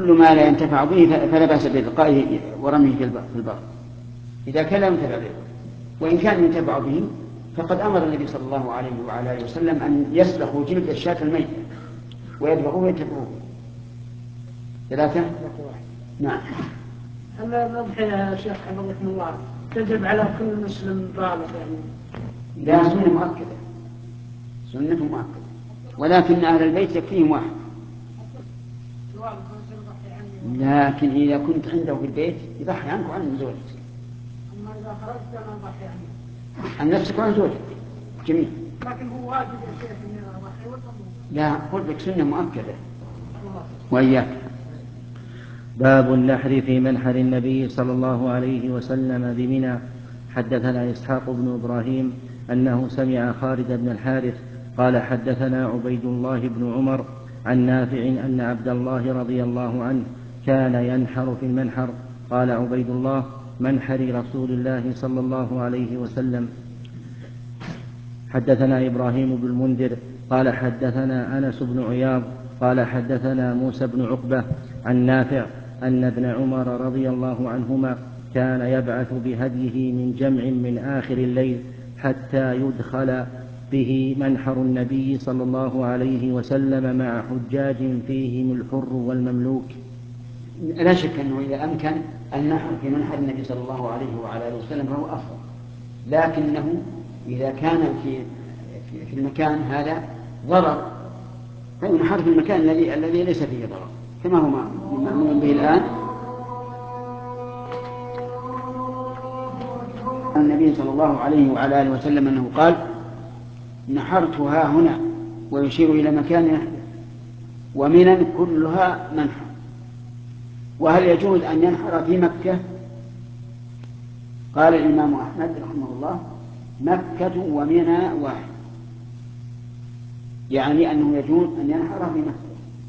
كل ما لا ينتفع به فلا بأس بإلقائه ورميه في البر إذا كان لا ينتفع به. وإن كان ينتفع به فقد أمر النبي صلى الله عليه وعلى آله وسلم أن يسلخوا جلد الشاة الميتة ويذبحوه وينتفعوه. ثلاثة. نعم. أما الأضحية يا شيخ حفظكم الله تجب على كل مسلم بالغ يعني؟ لا، سنة مؤكدة، سنة مؤكدة، ولكن أهل البيت يكفيهم واحد. لكن إذا كنت عنده في البيت يضحي عنك وعن زوجك. أما إذا خرجت أنا أضحي عنك. عن نفسك وعن زوجك جميل. لكن هو واجب يا شيخ إني أضحي ولا مو؟ لا، قلت لك سنة مؤكدة. وإياك. باب النحر في منحر النبي صلى الله عليه وسلم بمنى. حدثنا إسحاق بن إبراهيم أنه سمع خالد بن الحارث قال حدثنا عبيد الله بن عمر عن نافع أن عبد الله رضي الله عنه كان ينحر في المنحر. قال عبيد الله: منحر رسول الله صلى الله عليه وسلم. حدثنا إبراهيم بن المنذر قال حدثنا أنس بن عياض قال حدثنا موسى بن عقبة عن نافع أن ابن عمر رضي الله عنهما كان يبعث بهديه من جمع من آخر الليل حتى يدخل به منحر النبي صلى الله عليه وسلم مع حجاج فيهم الحر والمملوك. لا شك أنه إذا أمكن النحر في منحر النبي صلى الله عليه وعلى آله وسلم فهو أفضل، لكنه إذا كان في المكان هذا ضرر فينحر في المكان الذي ليس فيه ضرر، كما هو مأمور به الآن. النبي صلى الله عليه وعلى آله وسلم أنه قال: نحرتها هنا، ويشير إلى مكان نحره، ومنى كلها منحر. وهل يجوز أن ينحر في مكة؟ قال الإمام أحمد رحمه الله: مكة ومنى واحد، يعني أنه يجوز أن ينحر في مكة.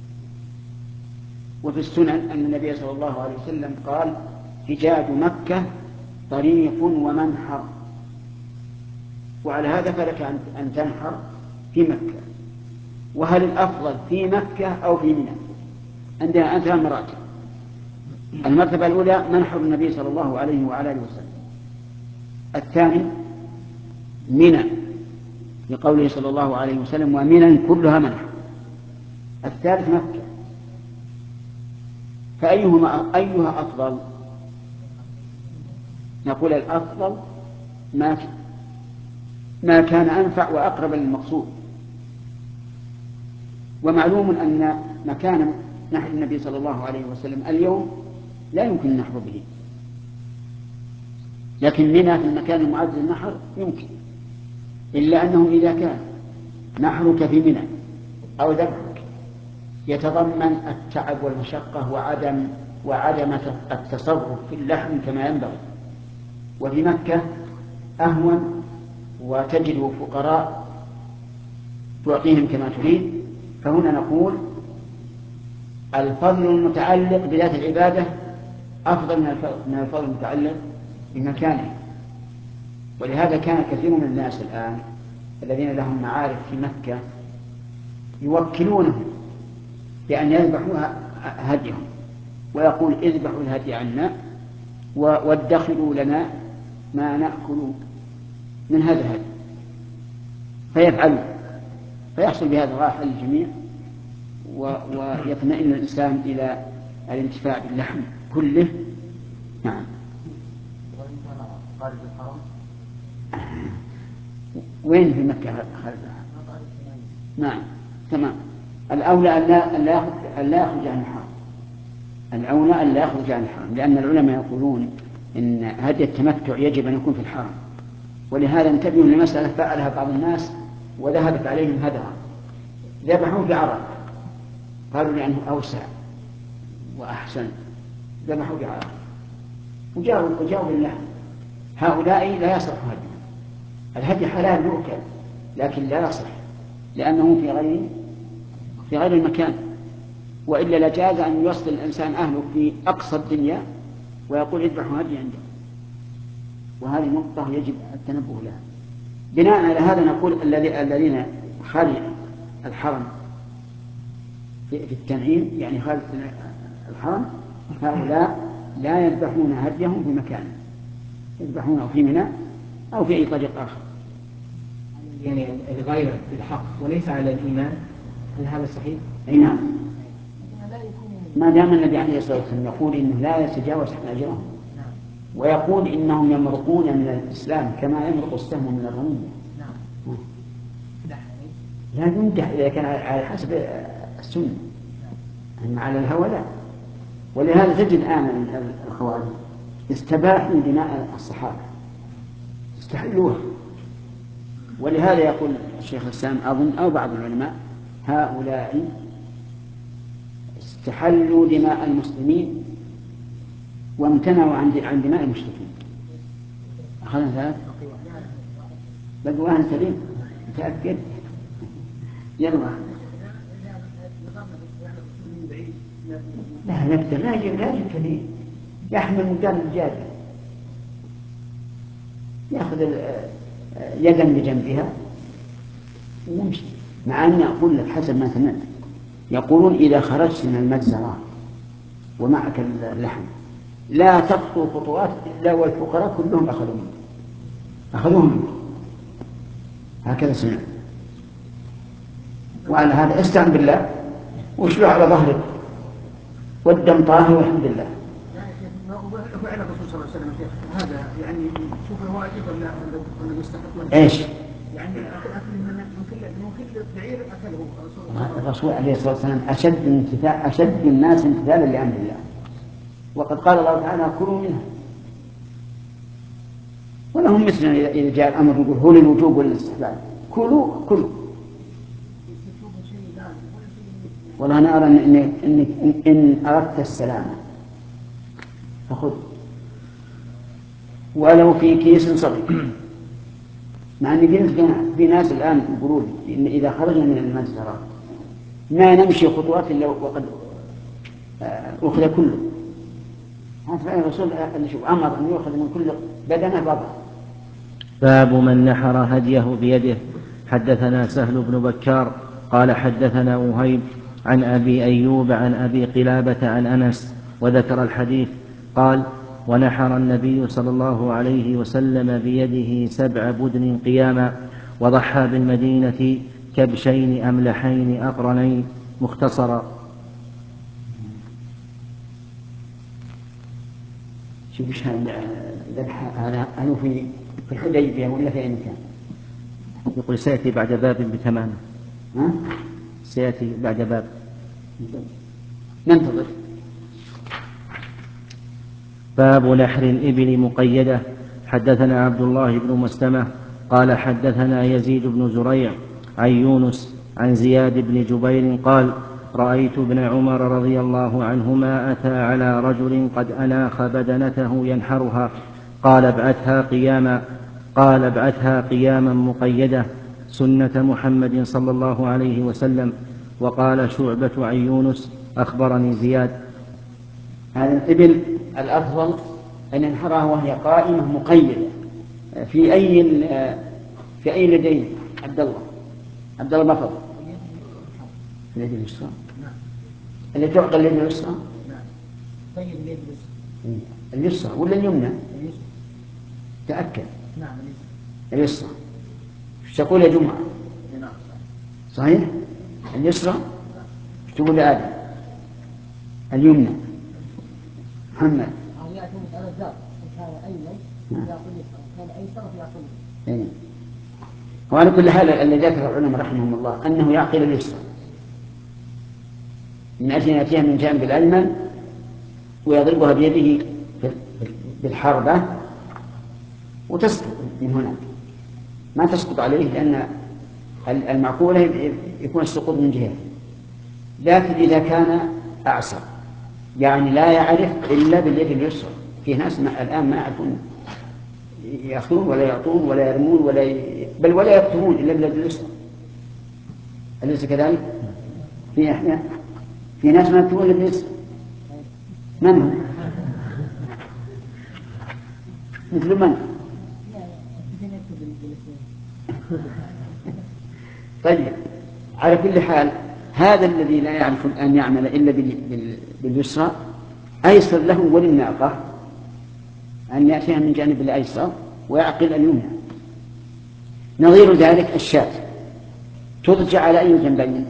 وفي السنن أن النبي صلى الله عليه وسلم قال: حجاج مكة طريق ومنحر. وعلى هذا فلك أن تنحر في مكة. وهل الأفضل في مكة أو في منى؟ عندنا ثلاث مراتب. المرتبة الأولى منحر النبي صلى الله عليه وعلى آله وسلم. الثاني منى لقوله صلى الله عليه وسلم: ومنى كلها منحر. الثالث مكة. أيها أفضل؟ نقول الأفضل ما كان أنفع وأقرب للمقصود. ومعلوم أن مكان نحر النبي صلى الله عليه وسلم اليوم لا يمكن النحر به، لكن منى في المكان المعد للنحر يمكن، إلا أنه إذا كان نحرك في منى أو ذبحك يتضمن التعب والمشقة وعدم التصرف في اللحم كما ينبغي، وفي مكة أهون وتجد فقراء تعطيهم كما تريد. فهنا نقول الفضل المتعلق بذات العبادة أفضل من الفضل المتعلق بمكانه. ولهذا كان كثير من الناس الآن الذين لهم معارف في مكة يوكلونهم بأن يذبحوا هديهم، ويقول: اذبحوا الهدي عنا وادخروا لنا ما نأكل من هذا الهدي، فيفعلوا، فيحصل بهذا راحة للجميع، ويطمئن الإنسان إلى الانتفاع باللحم كله. نعم. وإن كان خارج الحرم؟ وين في مكة خارج الحرم؟ نعم تمام. الأولى أن لا يخرج عن الحرم، الأولى أن لا يخرج عن الحرم، لأن العلماء يقولون إن هدي التمتع يجب أن يكون في الحرم. ولهذا انتبهوا لمسألة فعلها بعض الناس وذهبت عليهم هدرا، ذبحوا في عرب، قالوا لأنه أوسع وأحسن، ذبحوا في عرب وجاءوا باللحم. هؤلاء لا يصح هدي، الهدي حلال يؤكل لكن لا يصح، لأنه في غير المكان. وإلا لجاز أن يوصل الإنسان أهله في أقصى الدنيا ويقول: اذبحوا هدي عنده. وهذه نقطة يجب التنبه لها. بناء على هذا نقول الذين خارج الحرم في التنعيم، يعني خارج الحرم هؤلاء لا يذبحون هديهم في مكان، يذبحونه في منى أو في أي طريق آخر. يعني الغير بالحق وليس على الإيمان، هل هذا صحيح؟ أي نعم، ما دام النبي عليه الصلاة والسلام يقول إنه لا يتجاوز أجرهم، ويقول إنهم يمرقون من الإسلام كما يمرق السهم من الرمية. لا يمدح إذا كان على حسب السنة، أما على الهوى لا. ولهذا تجد الآن الخوارج استباحوا دماء الصحابة، استحلوها. ولهذا يقول الشيخ الإسلام أظن أو بعض العلماء هؤلاء استحلوا دماء المسلمين وامتنعوا عن دماء المشركين. أخذنا ثلاث بقوا أهل سليم، متأكد. يلا لا نبدأ لا يجب كثير، يحمل مكان الجاده، يأخذ يدا بجنبها ويمشي. مع أن أقول لك حسب ما سمعت يقولون إذا خرجت من المجزرة ومعك اللحم لا تخطو خطوات إلا والفقراء كلهم أخذوهم منك. هكذا سمعت. وعلى هذا استعن بالله واشلح على ظهرك والدم طاهر والحمد لله. فعل الرسول صلى الله عليه وسلم هذا يعني شوف هو واجب ولا يستحق؟ ايش؟ يعني اكل من كل بعير اكله الرسول عليه الصلاه والسلام اشد الناس امتثالا لامر الله، وقد قال الله تعالى كلوا منها. ولهم مثلنا اذا جاء الامر يقول هو للوجوب ولا للاستحباب، كلوا. والله انا ارى ان اردت السلامه فخذ ولو في كيس صغير. مع ان في ناس الان يقولون ان اذا خرجنا من المجزرة ما نمشي خطوات الا وقد اخذ كله. هذا الرسول امر ان يؤخذ من كل بدنه بضع. باب من نحر هديه بيده. حدثنا سهل بن بكار قال حدثنا وهيب عن أبي أيوب عن أبي قلابة عن أنس وذكر الحديث. قال ونحر النبي صلى الله عليه وسلم بيده 7 بدن قياما، وضحى بالمدينة كبشين أملحين أقرنين مختصرا. شوف ايش هذا في الحديبية ولا في أي مكان؟ يقول سيأتي بعد باب بتمام. سيأتي بعد باب. ننتظر. باب نحر الإبل مقيدة. حدثنا عبد الله بن مسلمة قال حدثنا يزيد بن زريع عن يونس عن زياد بن جبير قال رأيت ابن عمر رضي الله عنهما أتى على رجل قد أناخ بدنته ينحرها قال ابعثها قياما مقيدة سنة محمد صلى الله عليه وسلم. وقال شعبة عن يونس أخبرني زياد. هذا الإبل الأفضل أن ينحرها وهي قائمة مقيدة. في أي لدين عبد الله ما فضل اليد اليسرى اللي تعقل اليد اليسرى. طيب اليد اليسرى ولا اليمنى؟ تأكد. نعم اليسرى. ايش تقول يا جمعة؟ صحيح اليسرى. ايش تقول يا آدم؟ اليمنى. محمد وعلى كل حال الذي ذكر العلماء رحمهم الله أنه يعقل اليسرى من أجل أن يأتيها من جانب الأيمن ويضربها بيده بالحربة وتسقط من هناك، ما تسقط عليه لأن المعقولة يكون السقوط من جهة. لكن إذا كان أعسر يعني لا يعرف إلا باليد اليسرى، في ناس الآن ما يعرفون يأخذون ولا يعطون ولا يرمون بل ولا يكتبون إلا باليد اليسرى. أليس كذلك؟ في ناس ما يكتبون إلا باليسرى. من هم؟ مثل من؟ طيب على كل حال هذا الذي لا يعرف أن يعمل إلا باليسرى أيسر له وللناقة أن يأتيها من جانب الأيسر ويعقل اليمنى. نظير ذلك الشاة تضجع على أي جنبين؟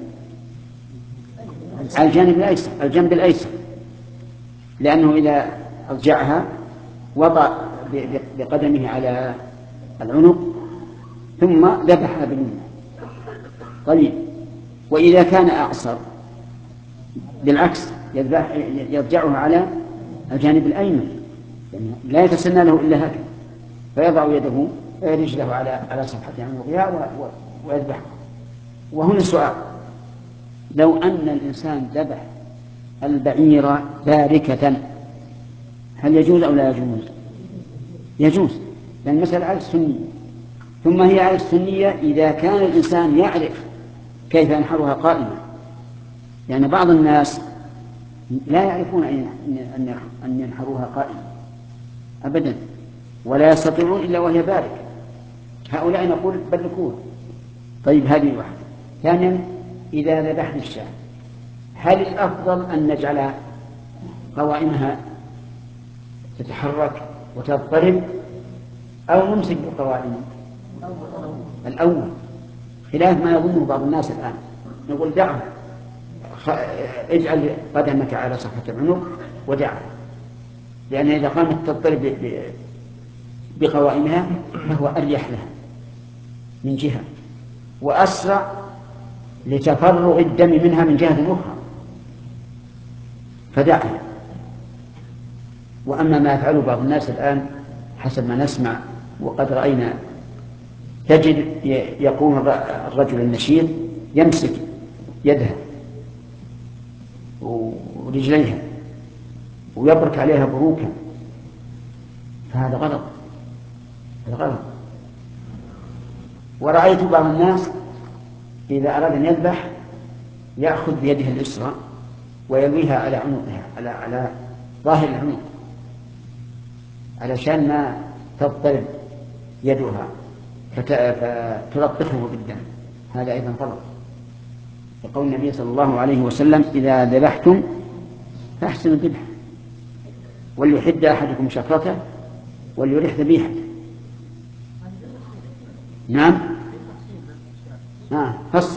على الجانب الأيسر، الجنب الأيسر، لأنه إذا أضجعها وضع بقدمه على العنق ثم ذبحها باليمنى. طيب، وإذا كان أعصر بالعكس يضجعها على الجانب الأيمن، يعني لا يتسنى له إلا هكذا، فيضع يده رجله على صفحة عنقها ويذبحها. وهنا سؤال: لو أن الإنسان ذبح البعير باركة هل يجوز أو لا يجوز؟ يجوز، لأن المسألة على السنية، ثم هي على السنية إذا كان الإنسان يعرف كيف ينحرها قائما. يعني بعض الناس لا يعرفون أن ينحروها قائما أبدا، ولا يستطيعون إلا وهي باركة، هؤلاء نقول بلكوها. طيب، هذه واحدة. ثانيا، إذا ذبحنا الشاة هل الأفضل أن نجعل قوائمها تتحرك وتضطرب أو نمسك بالقوائم؟ الأول، خلاف ما يظنه بعض الناس الآن. نقول دعها، اجعل قدمك على صفحة العنق ودعها، لأن إذا قامت تضطرب بقوائمها فهو أريح لها من جهة وأسرع لتفرغ الدم منها من جهة أخرى، فدعها. وأما ما يفعله بعض الناس الآن حسب ما نسمع وقد رأينا، تجد يقوم الرجل النشيط يمسك يدها ورجليها ويبرك عليها بروكا، فهذا غلط، هذا غلط. ورأيت بعض الناس إذا أراد أن يذبح يأخذ بيده اليسرى ويلويها على عنقها، على ظاهر العنق، علشان ما تضطرب يدها فتلطفه بالدم، هذا أيضا غلط. يقول النبي صلى الله عليه وسلم: إذا ذبحتم فأحسنوا الذبح، وليحد أحدكم شفرته وليرح ذبيحته. نعم، فصل.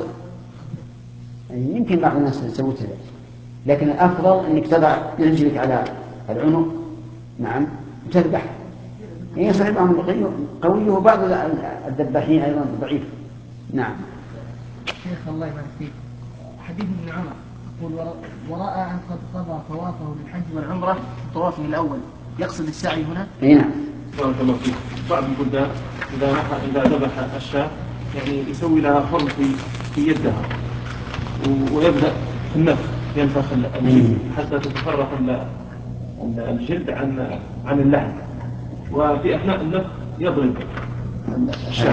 يمكن بعض الناس يسوي ذلك، لكن الأفضل أنك تضع رجلك على العنق، نعم، وتذبح. هي صحيح قوي، وبعض الذباحين أيضا ضعيف. نعم. شيخ الله يبارك فيك، حديث ابن عمر يقول: ورأى أن قد قضى طوافه للحج والعمرة في طوافه الأول، يقصد السعي هنا؟ نعم. بارك الله فيك. بعض البلدان إذا ذبح الشاة يعني يسوي لها خرم في يدها ويبدأ في النفخ، ينفخ الجلد حتى تتفرق الجلد عن اللحم، وفي أثناء النفخ يضرب الشاة.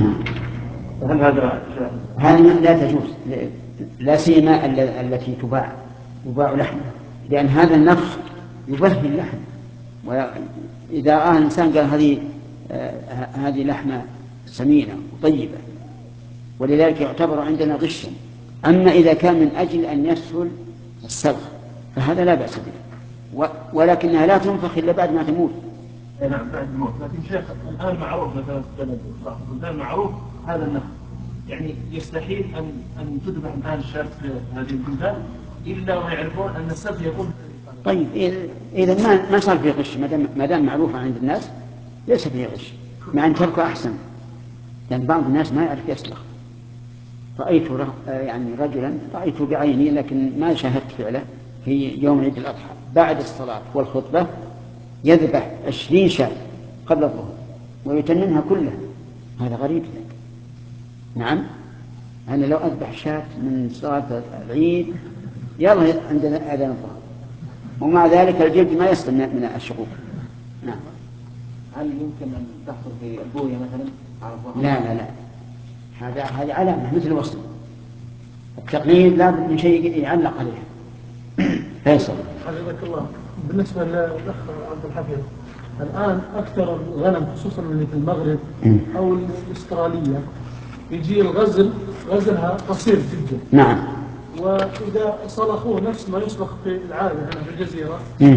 هل هذا هذه لا تجوز، لا سيما التي يباع لحمها، لأن هذا النفخ يبهي اللحم، وإذا رأى الإنسان قال هذه لحمة سمينة وطيبة، ولذلك يعتبر عندنا غشا. أما إذا كان من أجل أن يسهل السلخ فهذا لا بأس به، ولكنها لا تنفخ إلا بعد ما تموت. نعم، بعد الموت. لكن شيخ الآن معروف مثلا في البلد معروف هذا النفخ، يعني يستحيل أن تذبح الآن الشاة في هذه البلدان إلا ويعرفون أن السبت يكون. طيب، إذا ما صار فيه غش، ما دام معروفة عند الناس ليس فيه غش، مع أن تركه أحسن، لأن بعض الناس ما يعرف يسلخ. رأيت يعني رجلا رأيته بعيني لكن ما شاهدت فعله في يوم عيد الأضحى بعد الصلاة والخطبة يذبح 20 شاة قبل الظهر ويتننها كلها. هذا غريب. نعم، أنا لو أذبح شاة من صلاة العيد يلا عندنا أذان الظهر، ومع ذلك الجلد ما يسلم من الشقوق. نعم. هل يمكن أن تحصل في البوية مثلا؟ لا، هذه علامة مثل الوصل. التقليد لا بد من شيء يعلق عليها. فيصل. حفظك الله. بالنسبة للأخ عبد الحفيظ، الآن أكثر الغنم خصوصا اللي في المغرب أو الأسترالية يجي غزلها قصير جدا. نعم. وإذا صلخوه نفس ما يصلخ في العادة هنا في الجزيرة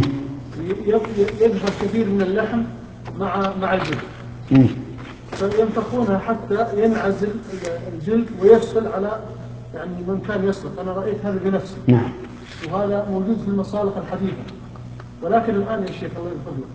يذهب كثير من اللحم مع الجلد، فينفخونها حتى ينعزل الجلد ويفصل على يعني من كان يصلخ. أنا رأيت هذا بنفسي. نعم. وهذا موجود في المصالح الحديثة. ولكن الآن يا شيخ الله يفضلك،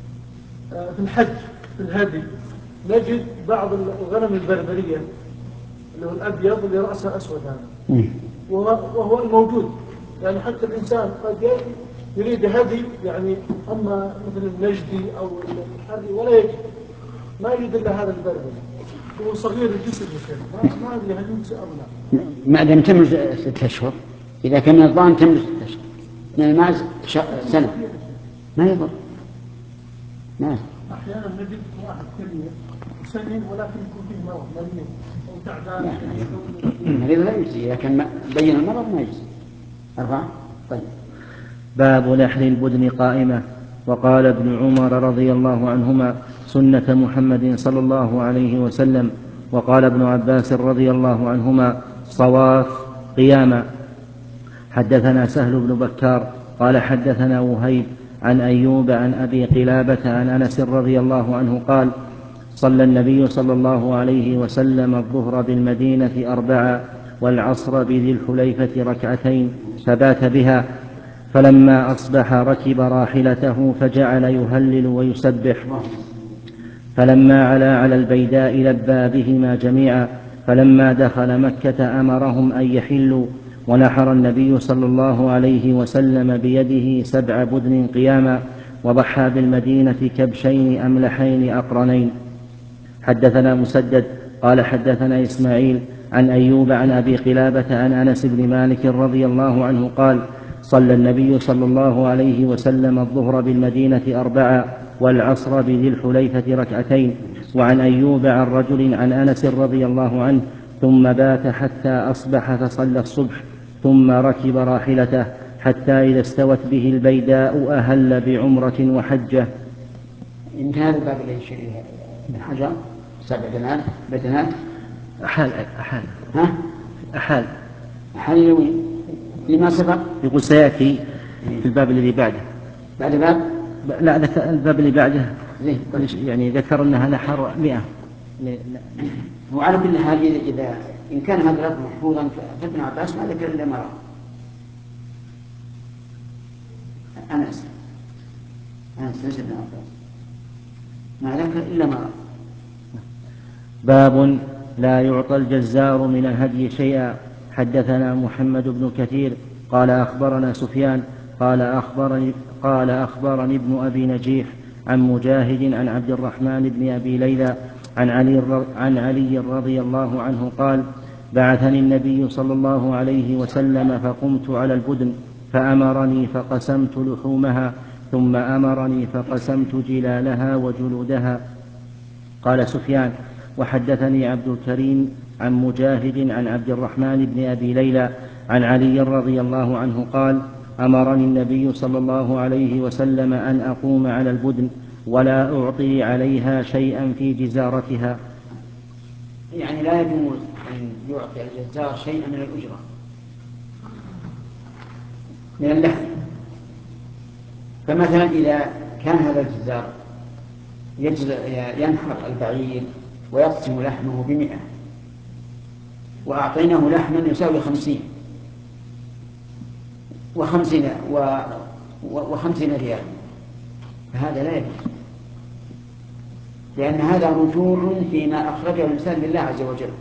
في الحج في الهدي نجد بعض الغنم البربرية اللي هو الأبيض اللي رأسه أسود هذا، وهو الموجود. يعني حتى الإنسان قد يريد هدي، يعني أما مثل النجدي أو الحري ولا يجد، ما يريد إلا هذا البربري. هو صغير الجسم ما أدري هل ينسى أو لا. ما دام تمر 6 أشهر، إذا كان من الضان تمر 6 أشهر، من الماعز سنة ما يضر. نعم. أحيانا نجد واحد كبير سنين ولكن يكون فيه مرض مريض أو تعبان. المريض لا يجزي، إذا كان بين المرض ما يجزي. 4. طيب. باب لحن البدن قائمة. وقال ابن عمر رضي الله عنهما: سنة محمد صلى الله عليه وسلم. وقال ابن عباس رضي الله عنهما: صواف قياما. حدثنا سهل بن بكار قال حدثنا وهيب عن أيوب عن أبي قلابة عن أنس رضي الله عنه قال: صلى النبي صلى الله عليه وسلم الظهر بالمدينة 4 والعصر بذي الحليفة 2 فبات بها، فلما أصبح ركب راحلته فجعل يهلل ويسبح، فلما علا على البيداء لبى بهما جميعا، فلما دخل مكة أمرهم أن يحلوا، ونحر النبي صلى الله عليه وسلم بيده 7 بدن قياما، وضحى بالمدينة كبشين أملحين أقرنين. حدثنا مسدد قال حدثنا إسماعيل عن أيوب عن أبي قلابة عن أنس بن مالك رضي الله عنه قال: صلى النبي صلى الله عليه وسلم الظهر بالمدينة 4 والعصر بذي الحليفة 2. وعن أيوب عن رجل عن أنس رضي الله عنه: ثم بات حتى أصبح فصلى الصبح، ثم ركب راحلته حتى إذا استوت به البيداء أهل بعمرة وحجة. يمكن هذا الباب اللي يشير ابن حجر 7 بدنات. أحال لوين لما سبق يقول سيأتي في الباب الذي بعده. بعد باب؟ لا، الباب اللي بعده يعني ذكر أنها نحر 100. وعلى كل حال إذا إن كان هذا الأمر محفوظا فابن عباس ما ذكر إلا مرة. أنس ليس ابن عباس ما ذكر إلا مرة. باب لا يعطى الجزار من الهدي شيئا. حدثنا محمد بن كثير قال أخبرنا سفيان قال أخبرني ابن أبي نجيح عن مجاهد عن عبد الرحمن بن أبي ليلى عن علي رضي الله عنه قال: بعثني النبي صلى الله عليه وسلم فقمت على البدن فأمرني فقسمت لحومها، ثم أمرني فقسمت جلالها وجلودها. قال سفيان: وحدثني عبد الكريم عن مجاهد عن عبد الرحمن بن أبي ليلى عن علي رضي الله عنه قال: أمرني النبي صلى الله عليه وسلم أن أقوم على البدن ولا أعطي عليها شيئا في جزارتها. يعني لا يجوز أن يعطي الجزار شيئا من الأجرة من اللحم. فمثلا إذا كان هذا الجزار ينحر البعير ويقسم لحمه ب100 وأعطيناه لحما يساوي 50 و50 ريال، فهذا لا يجوز، لأن هذا رجوع فيما أخرجه الإنسان لله عز وجل،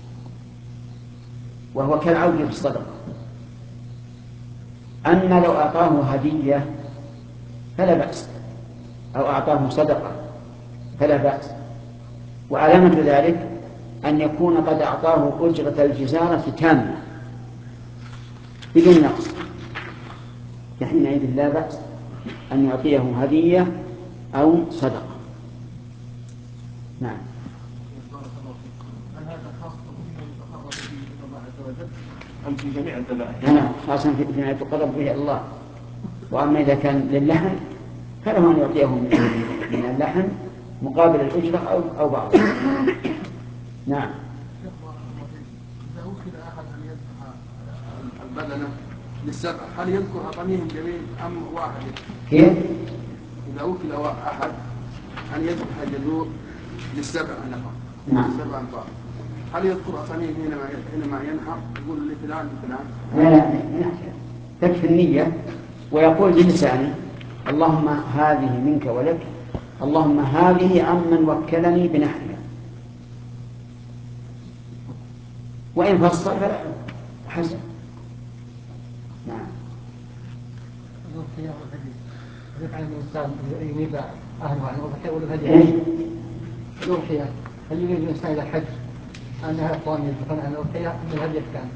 وهو كالعود في الصدقة. أما لو أعطاه هدية فلا بأس، أو أعطاه صدقة فلا بأس، وعلامة ذلك أن يكون قد أعطاه أجرة الجزارة تامة بدون نقص، فحينئذ لا بأس أن يعطيه هدية أو صدقة. نعم. هل هذا خاص بما يتقرب به إلى الله عز وجل أم في جميع الذبائح؟ نعم، خاصة فيما يتقرب به الله. وأما إذا كان للحم فله أن يعطيه من اللحم مقابل الأجرة أو بعض. نعم. إذا أخذ أحد أن يذبح بدنه للسبع، هل يذكر أطنهم جميل أم واحد؟ كيف؟ إذا وكل أحد أن يذبح الجذور للسبع نفر، نعم. 7 أنفار، هل يذكر أطنهم حينما ينحر يقول لفلان لفلان؟ لا تكفي النية ويقول بلسانه اللهم هذه منك ولك، اللهم هذه عمن وكلني بنحرها، وإن فصل فلا حسن. نعم. يفعل الإنسان ينيب أهله عن الأضحية ولا الهدي؟ الأضحية هل يريد الإنسان إلى الحج أنها أخوان يذبحون عن الأضحية أم الهدي كان؟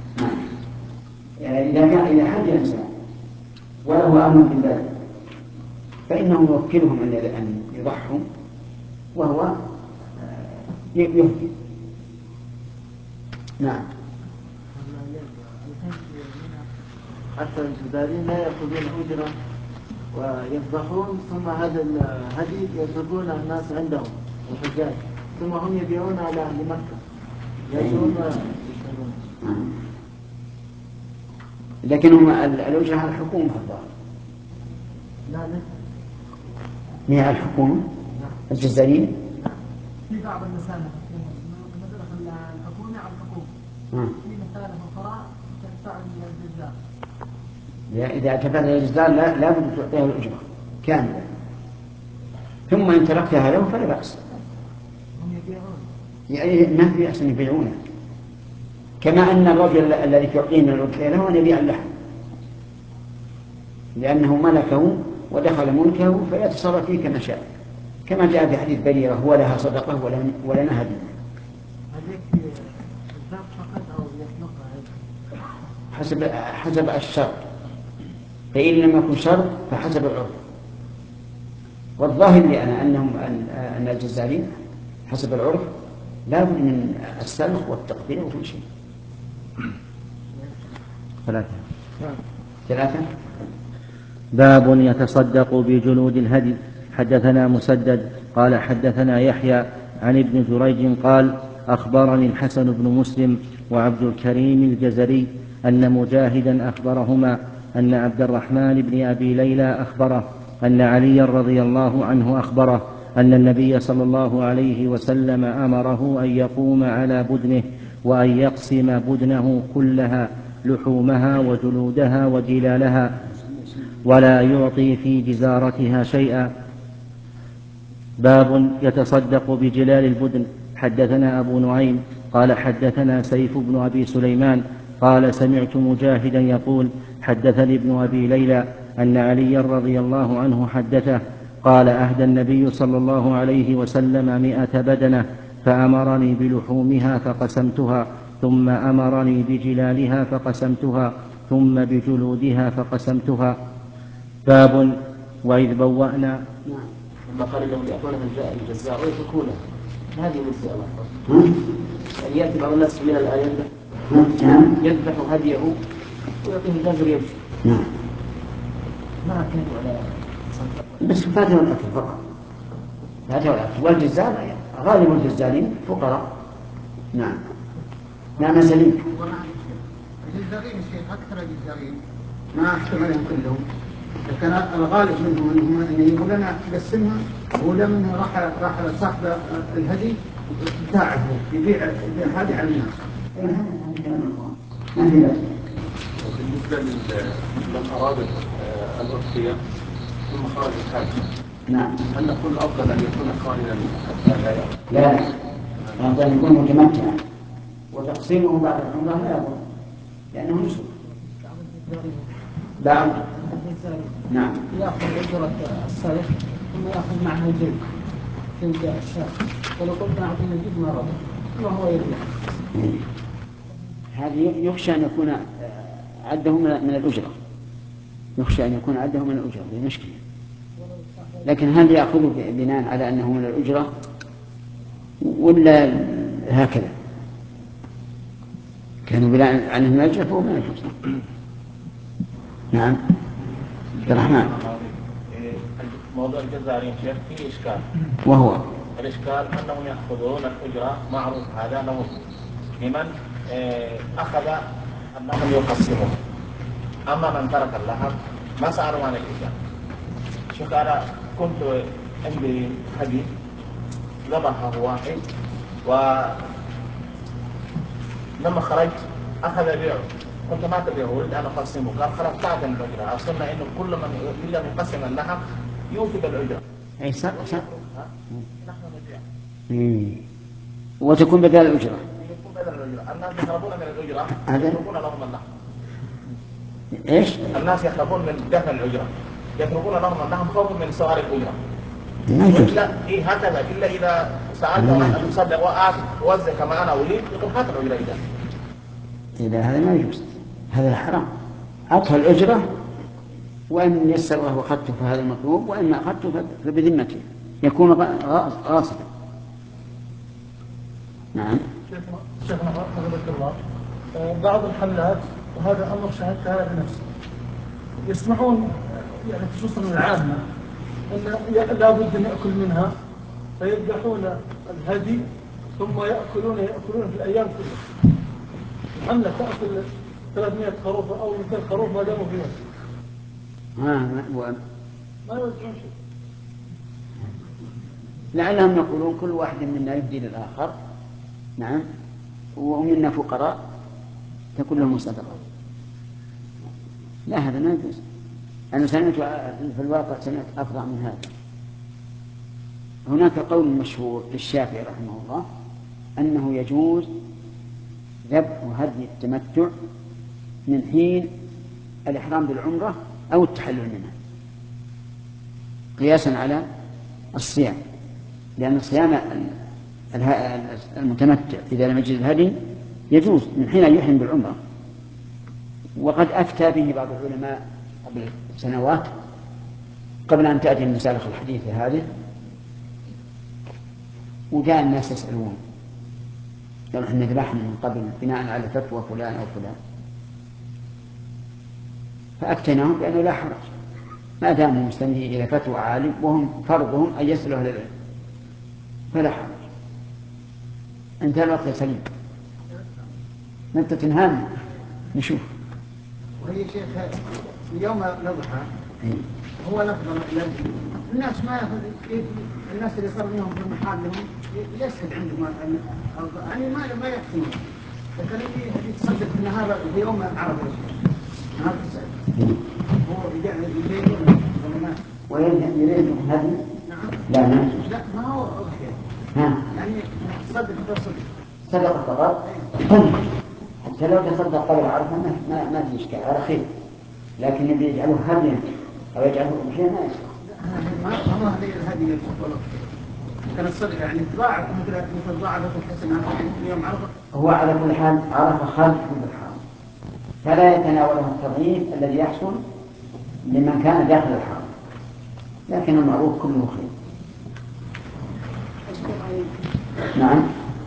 إذا حج الإنسان وله أمر بالذلك فإنه يوكلهم أن يضحوا وهو يهدي. نعم. حتى الجزارين لا يأخذون أجرة ويذبحون، ثم هذا الهدي يتركون الناس عندهم الحجاج، ثم هم يبيعون على أهل مكة يأتون ويشترون. لكن هم الأجرة على الحكومة الظاهر. لا مين على الحكومة؟ الجزائريين؟ في بعض المسائل مثلا الحكومة على الحكومة، في مسائل فقراء تدفع للجزار. إذا اعتبرت الجزار لا بد تعطيه الأجرة كاملة، ثم إن تركتها له فلا بأس. هم يبيعون. يعني ما في أحسن يبيعونه، كما أن الرجل الذي تعطينا الأضحية له أن يبيع اللحم لأنه ملكه ودخل ملكه فيتصرف فيه كما شاء، كما جاء في حديث بريرة هو لها صدقة ولنا هدية. حسب الشرط، فإن لم يكن شرط فحسب العرف. والظاهر لي أنا أن الجزارين حسب العرف لا بد من السلخ والتقطيع وكل شيء. 3. باب يتصدق بجلود الهدي. حدثنا مسدد قال حدثنا يحيى عن ابن جريج قال أخبرني الحسن بن مسلم وعبد الكريم الجزري أن مجاهدا أخبرهما أن عبد الرحمن بن أبي ليلى أخبره أن علي رضي الله عنه أخبره أن النبي صلى الله عليه وسلم أمره أن يقوم على بدنه وأن يقسم بدنه كلها لحومها وجلودها وجلالها ولا يعطي في جزارتها شيئا. باب يتصدق بجلال البدن. حدثنا أبو نعيم قال حدثنا سيف بن أبي سليمان قال سمعت مجاهدا يقول حدثني ابن أبي ليلى أن علي رضي الله عنه حدثه قال أهدى النبي صلى الله عليه وسلم 100 بدنة فأمرني بلحومها فقسمتها ثم أمرني بجلالها فقسمتها ثم بجلودها فقسمتها. باب وإذ بوأنا لما قال لهم يأتون الجزار ويتركونه هذه المسألة. يعني يأتي بعض الناس من الآيات يذبح هديه ويعطيه الجزر يمشي. ما كانوا على بس فاتهم الأكل فقط، فاتهم الأكل. والجزار غالب الجزارين فقراء. نعم. نعم سليم. الجزارين الشيخ أكثر الجزارين ما أحتملهم كلهم، لكن الغالب منهم أنه يقول لنا قسمها ولا منه راح صاحب الهدي بتاعه يبيع هذه على الناس. بالنسبة لمن أراد الأضحية ثم خرج الحج، نعم. هل نقول الأفضل أن يكون قارنا لا الأفضل أن يكون متمتعا، وتقسيمه بعد العمرة لا يضر لأنه نسك. بعض نعم يأخذ أجرة السلف ثم يأخذ معها الجلد الشاة، ولو قلت أعطينا الجلد ما رضى وهو يرجع. هذه يخشى أن يكون عده من الأجرة، يخشى أن يكون عده من الأجرة بمشكلة. لكن هل يأخذ بناء على أنه من الأجرة ولا هكذا؟ كانوا بناء عنه من الأجرة فهو من الأجرة. نعم. عبد الرحمن. موضوع الجزارين شيخ فيه إشكال، وهو الإشكال أنهم يأخذون الأجرة معروف هذا له لمن أخذ أنهم يقسمون، أما من ترك اللحم ما سألوا عن الإجزاء. شيخ أنا كنت عندي حديث ذبحه واحد ولما خرجت أخذ بيعه، كنت ما تبيعه أريد أن أقسمه، قال خلاص تعطي الأجرة. أصلنا إنه كل من يريد أن يقسم اللحم يوفي بالأجرة. أي صح. وتكون بدل الأجرة. الناس يهربون من الأجرة يتركون لهم اللحم. إيش؟ الناس يهربون من دفع الأجرة يتركون لهم اللحم خوفا من سؤال الأجرة. ما يجوز. هكذا إلا إذا سألته أن تصدق وأوزع كما أنا أريد يقول هات الأجرة إذا. إذا هذا ما يجوز، هذا حرام. أعطه الأجرة، وإن يسر وهو أخذته فهذا المطلوب، وإن ما أخذته فبذمته يكون غاصبا. نعم. شيخنا حفظك الله، بعض الحلات وهذا أمر شاهدت هذا بنفسي يسمحون يعني خصوصا العامة أن لا بد أن يأكل منها فيذبحون الهدي ثم يأكلون في الأيام كلها. الحملة تأكل 300 خروف أو 200 خروف ما داموا فيها. ما يوزعون شيء. لعلهم يقولون كل واحد منا يهدي للآخر. نعم. ومنا فقراء تكون لهم صدقة. لا هذا ما يجوز. أنا سمعت في الواقع أفضع من هذا. هناك قول مشهور للشافعي رحمه الله أنه يجوز ذبح هدي التمتع من حين الإحرام بالعمرة أو التحلل منها، قياسا على الصيام، لأن الصيام المتمتع إذا لم يجد الهدي يجوز من حين أن يحرم بالعمرة. وقد أفتى به بعض العلماء قبل سنوات قبل أن تأتي المسالخ الحديثة هذه، وجاء الناس يسألون قالوا احنا ذبحنا من قبل بناء على فتوى فلان أو فلان، فأفتيناهم بأنه لا حرج ما داموا مستندين إلى فتوى عالم وهم فرضهم أن يسألوا أهل العلم فلا حرج. انتهى الوقت يا سليم، انت تنهانا نشوف. وهي شيخ يوم الأضحى هو الأفضل الناس ما الناس اللي صار منهم في المحال لهم يسهل عندهم يعني ما يحسنون، لكن اللي يتصدق في النهار في يوم عرفة هذا السهل هو يبين ولا ويريد هذه لا ما هو أضحية يعني تصدق في صدق فقط حتى لو تصدق قبل عرفة ما في إشكال على خير، لكن يبي يجعله هديا أو يجعله أضحية ما يصح. ما هذه الهدي كان الصدق يعني تضاعف مثل ضاعف الحسنات في يوم عرفة. هو على كل حال عرفة خارج من الحرم فلا يتناوله التضعيف الذي يحصل لمن كان داخل الحرم، لكن المعروف كله خير. نعم.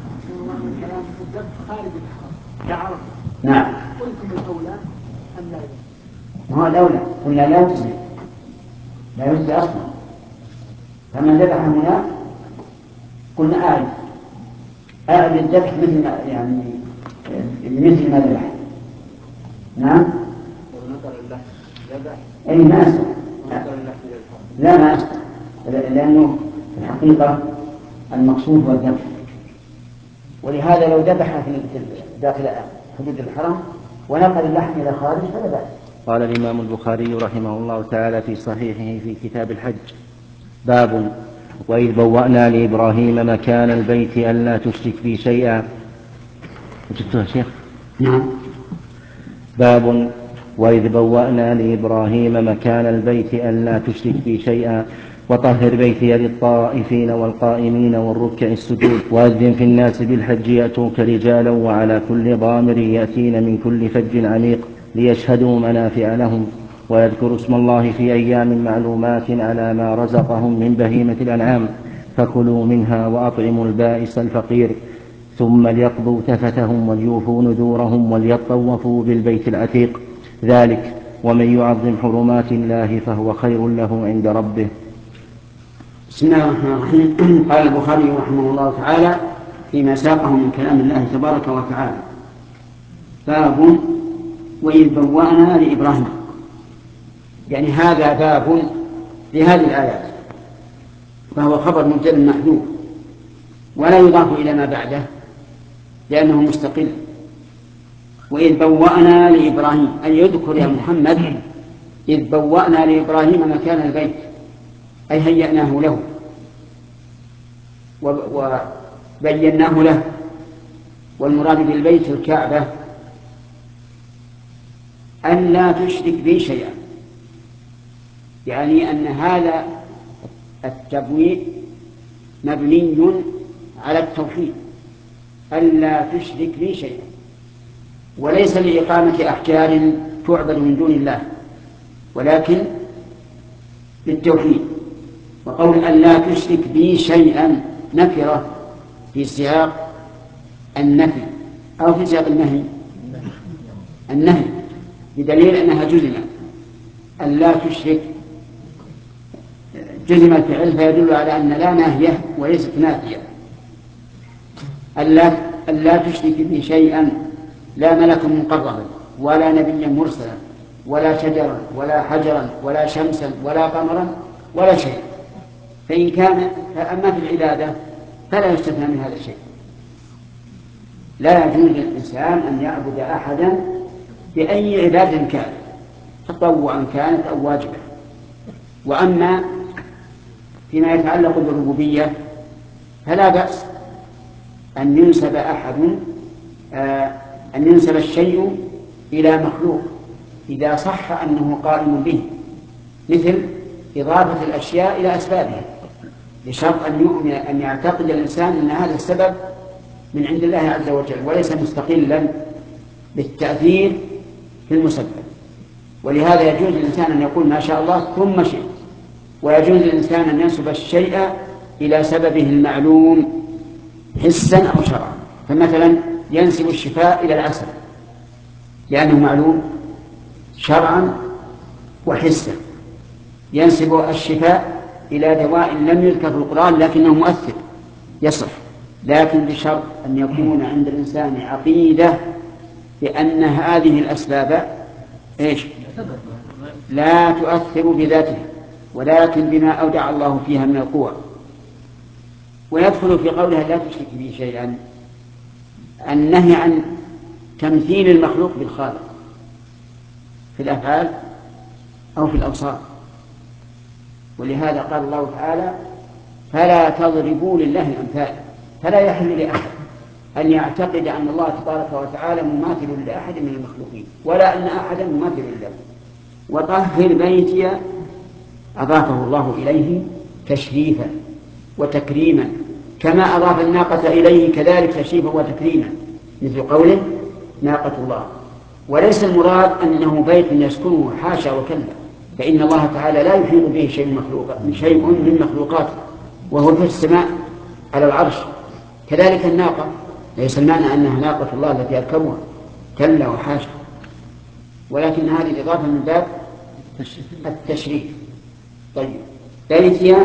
خارج الحرم نعم. قلتم الأولى أم لا؟ ما هو الأولى قلنا لا يجزي أصلا، فمن ذبح هنا قلنا أعد الذبح مثل ما يعني مثل ما ذبح. نعم. أي ما أسمع لا ما أسمع لأنه في الحقيقة المقصود هو الذبح، ولهذا لو ذبح في داخل حدود الحرم ونقل اللحم إلى خارج فلا بأس. قال الإمام البخاري رحمه الله تعالى في صحيحه في كتاب الحج: باب وإذ بوأنا لإبراهيم مكان البيت ألا تشرك بي شيئا. وجدتها شيخ؟ نعم. باب وإذ بوأنا لإبراهيم مكان البيت ألا تشرك بي شيئا وطهر بيتي للطائفين والقائمين والركع السجود وأذن في الناس بالحج يأتوك رجالا وعلى كل ضامر يأتين من كل فج عميق ليشهدوا منافع لهم ويذكروا اسم الله في أيام معلومات على ما رزقهم من بهيمة الأنعام فكلوا منها وأطعموا البائس الفقير ثم ليقضوا تفتهم وليوفوا نذورهم وليطوفوا بالبيت العتيق ذلك ومن يعظم حرمات الله فهو خير له عند ربه. بسم الله الرحمن الرحيم. قال البخاري رحمه الله تعالى فيما ساقه من كلام الله تبارك وتعالى: باب وإذ بوأنا لإبراهيم، يعني هذا باب لهذه الآيات، فهو خبر مبتدأ محذوف ولا يضاف إلى ما بعده لأنه مستقل. وإذ بوأنا لإبراهيم أي يذكر يا محمد إذ بوأنا لإبراهيم مكان البيت، أي هيأناه له وبيناه له، والمراد بالبيت الكعبة، أن لا تشرك بي شيئا، يعني أن هذا التبويء مبني على التوحيد، أن لا تشرك بي شيئا، وليس لإقامة أحجار تعبد من دون الله، ولكن بالتوحيد. وقول أن لا تشرك بي شيئا نكرة في سياق النفي أو في سياق النهي بدليل أنها جزمة، أن لا تشرك جزم الفعل فيدل على أن لا ناهية وليست نافية. أن لا تشرك بي شيئا، لا ملك مقربا ولا نبيا مرسلا ولا شجرا ولا حجرا ولا شمسا ولا قمرا ولا شيء. فإن كان فأما في العبادة فلا يستثنى من هذا الشيء، لا يجوز للإنسان أن يعبد أحدا بأي عبادة كان، تطوعا كانت أو واجبة. وأما فيما يتعلق بالربوبية فلا بأس أن ينسب الشيء إلى مخلوق إذا صح أنه قائم به، مثل إضافة الأشياء إلى أسبابها، بشرط أن يعتقد الإنسان أن هذا السبب من عند الله عز وجل وليس مستقلا بالتأثير في المسبب. ولهذا يجوز للإنسان أن يقول ما شاء الله ثم شيء، ويجوز للإنسان أن ينسب الشيء إلى سببه المعلوم حسا أو شرعا. فمثلا ينسب الشفاء إلى العسل لأنه معلوم شرعا وحسا، ينسب الشفاء إلى دواء لم يذكر في القرآن لكنه مؤثر يصح، لكن بشرط أن يكون عند الإنسان عقيدة بأن هذه الأسباب لا تؤثر بذاتها ولكن بما أودع الله فيها من القوى. ويدخل في قولها لا تشرك بي شيئا النهي عن تمثيل المخلوق بالخالق في الأفعال أو في الأوصاف. ولهذا قال الله تعالى فلا تضربوا لله الأمثال، فلا يحل لأحد أن يعتقد أن الله تبارك وتعالى مماثل لأحد من المخلوقين ولا أن أحدا مماثل له. وطهر بيتي أضافه الله إليه تشريفا وتكريما، كما أضاف الناقة إليه كذلك تشريفا وتكريما، مثل قوله ناقة الله. وليس المراد أنه بيت يسكنه، حاشا وكلا، فإن الله تعالى لا يحيط به شيء من مخلوقاته وهو في السماء على العرش. كذلك الناقة ليس المعنى أنها ناقة الله التي يركبها، كلا وحاشا، ولكن هذه الإضافة من باب التشريف. طيب بيتي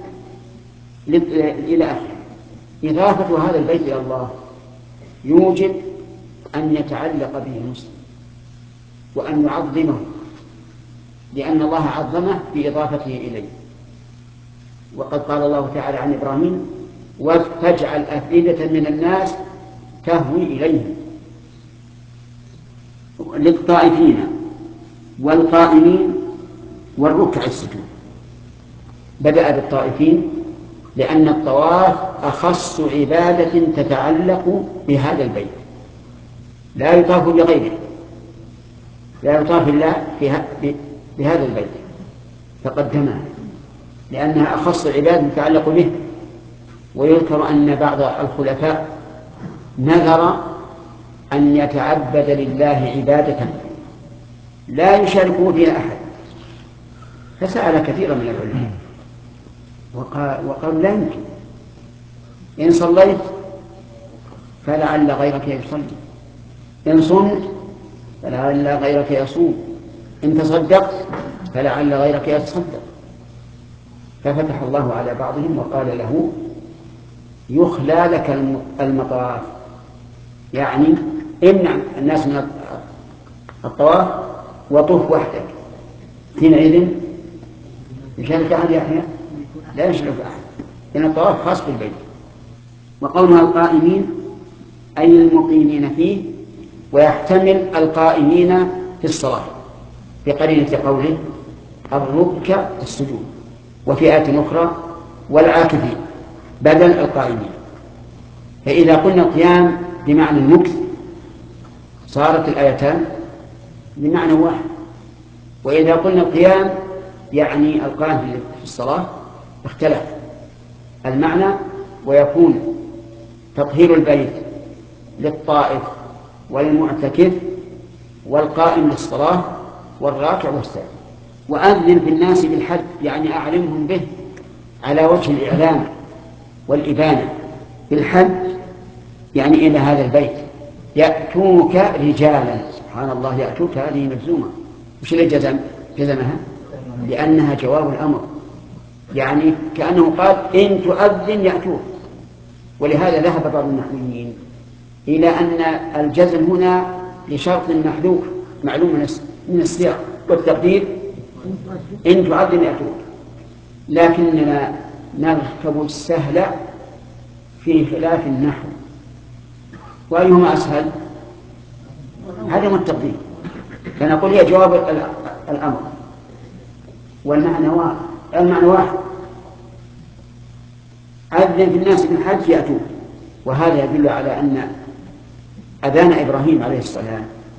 إلى آخره. إضافة هذا البيت إلى الله يوجب أن يتعلق به المسلم وأن يعظمه، لأن الله عظمه بإضافته إليه. وقد قال الله تعالى عن إبراهيم وتجعل أفئدة من الناس تهوي إليهم، للطائفين والقائمين والركع السجود. بدأ بالطائفين لأن الطواف أخص عبادة تتعلق بهذا البيت، لا يطاف بغيره، لا يطاف إلا بهذا البيت تقدمها لأنها أخص عبادة تتعلق به. ويذكر أن بعض الخلفاء نذر أن يتعبد لله عبادة لا يشاركه فيها أحد، فسأل كثيرا من العلماء وقالوا لا يمكن، إن صليت فلعل غيرك يصلي، إن صمت فلعل غيرك يصوم، إن تصدقت فلعل غيرك يتصدق. ففتح الله على بعضهم وقال له يخلى لك المطاف، يعني امنع الناس من الطواف وطوف وحدك، حينئذ يشارك أحد يحيى؟ لا يشارك أحد، لأن الطواف خاص بالبيت. وقولها القائمين أي المقيمين فيه، ويحتمل القائمين في الصلاة بقرينة قوله الركع السجود، وفي آية أخرى والعاكفين بدل القائمين. فإذا قلنا القيام بمعنى المكث صارت الآيتان بمعنى واحد، وإذا قلنا القيام يعني القائم في الصلاة اختلف المعنى، ويكون تطهير البيت للطائف والمعتكف والقائم للصلاة والراكع والساجد. وأذن في الناس بالحج يعني أعلمهم به على وجه الإعلام والإبانة. بالحج يعني إلى هذا البيت يأتوك رجالا، سبحان الله، يأتوك هذه مجزومة، وش اللي جزمها؟ لأنها جواب الأمر، يعني كأنه قال إن تؤذن يأتوك. ولهذا ذهب بعض النحويين إلى أن الجزم هنا لشرط محذوف معلوم من السياق والتقدير إن تؤذن يأتوك، لكننا نركب السهل في خلاف النحو، وأيهما أسهل؟ عدم التقدير، فنقول هي جواب الأمر والمعنى واحد. أذن في الناس بالحج يأتوك، وهذا يدل على أن أذان إبراهيم عليه السلام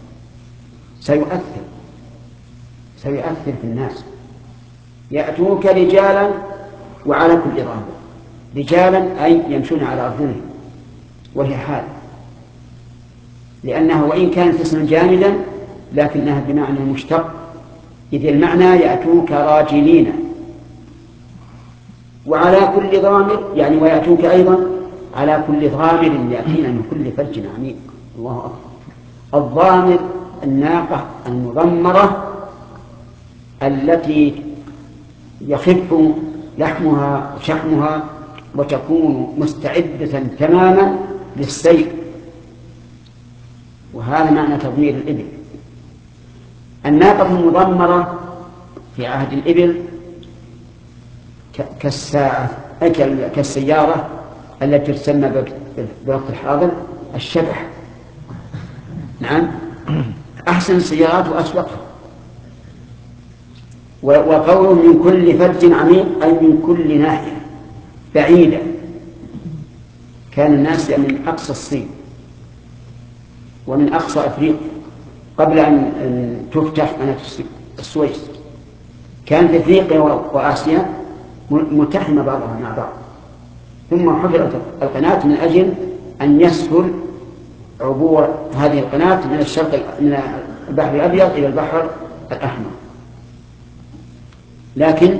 سيؤثر في الناس. يأتوك رجالا وعلى كل ضامر، رجالا أي يمشون على أرجلهم، وهي حال، لأنها وإن كانت اسما جامدا لكنها بمعنى مشتق، إذ المعنى يأتوك راجلين. وعلى كل ضامر يعني ويأتوك أيضا على كل ضامر يأتينا من كل فج عميق. الله أكبر. الضامر الناقة المضمرة التي يخف لحمها وشحمها وتكون مستعدة تماما للسير، وهذا معنى تضمير الإبل. الناقة المضمرة في عهد الإبل كالساعة أي كالسيارة التي تسمى بالوقت الحاضر الشبح. نعم، أحسن السيارات وأسوقها. وقوله من كل فرج عميق أي من كل ناحية بعيدة. كان الناس من أقصى الصين ومن أقصى أفريقيا قبل أن تفتح قناة السويس، كانت أفريقيا وآسيا ملتحمة بعضها مع بعض، ثم حفرت القناة من أجل أن يسهل عبور هذه القناة من الشرق من البحر الأبيض إلى البحر الأحمر. لكن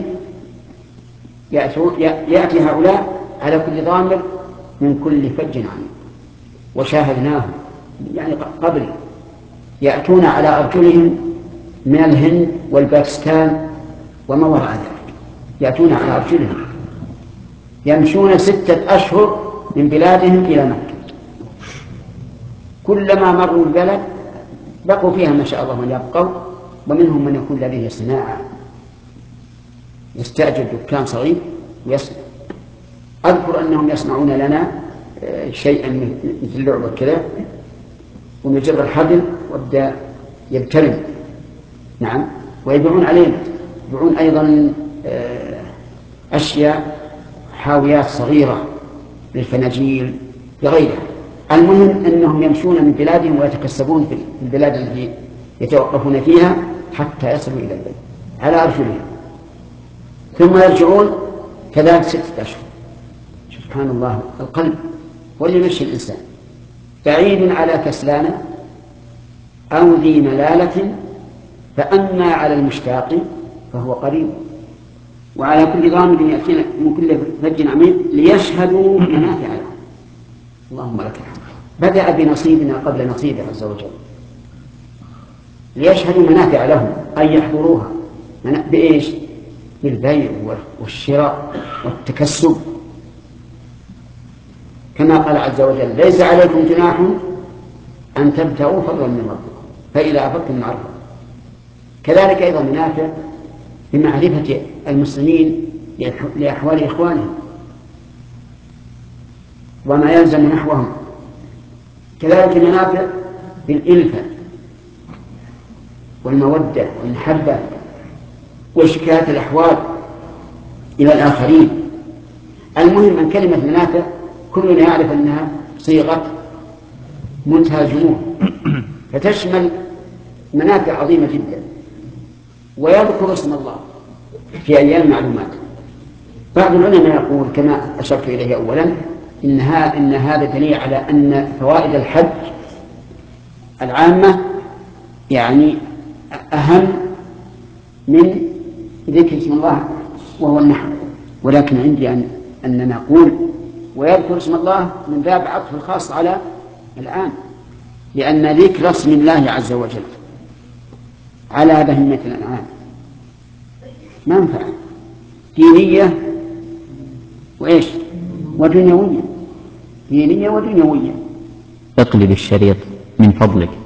يأتي هؤلاء على كل ضامر من كل فج عميق، وشاهدناه يعني قبل يأتون على أرجلهم من الهند والباكستان وما وراء ذلك، يأتون على أرجلهم يمشون 6 أشهر من بلادهم إلى مكة، كلما مروا البلد بقوا فيها ما شاء الله من يبقوا، ومنهم من يكون لديه صناعة يستأجر دكان صغير ويصنع. أذكر أنهم يصنعون لنا شيئا مثل اللعبة كذا، ويجر الحبل وابدأ يبتلم. نعم، ويبيعون علينا، يبيعون أيضا أشياء حاويات صغيرة للفناجيل لغيرها. المهم أنهم يمشون من بلادهم ويتكسبون في البلاد التي يتوقفون فيها حتى يصلوا إلى البيت على أرجلهم، ثم يرجعون كذلك 6 أشهر. سبحان الله، القلب هو اللي يمشي الإنسان. بعيد على كسلانة أو ذي ملالة، فأما على المشتاق فهو قريب. وعلى كل ضامر يأتينا من كل فج عميق ليشهدوا منافع لهم. اللهم لك الحمد. بدأ بنصيبنا قبل نصيبه عز وجل، ليشهدوا منافع لهم أن يحضروها بإيش؟ بالبيع والشراء والتكسب، كما قال عز وجل ليس عليكم جناح أن تبتغوا فضلا من ربكم. فإذا أفضتم من عرفة. كذلك أيضا منافع بمعرفة المسلمين لأحوال إخوانهم وما يلزم نحوهم. كذلك منافع بالإلفة والمودة والمحبة وشكاية الأحوال إلى الآخرين. المهم أن كلمة منافع كلنا يعرف أنها صيغة منتهى الجموع، فتشمل منافع عظيمة جدا. ويذكر اسم الله في أيام معلومات. بعض العلماء يقول كما أشرت إليه أولا إن هذا دليل على أن فوائد الحج العامة يعني أهم من ذكر اسم الله وهو النحو. ولكن عندي أن نقول ويذكر اسم الله من باب عطف الخاص على العام، لأن ذكر اسم الله عز وجل على بهيمة الأنعام منفعة دينية وإيش ودنيوية، دينية ودنيوية. اقلب الشريط من فضلك.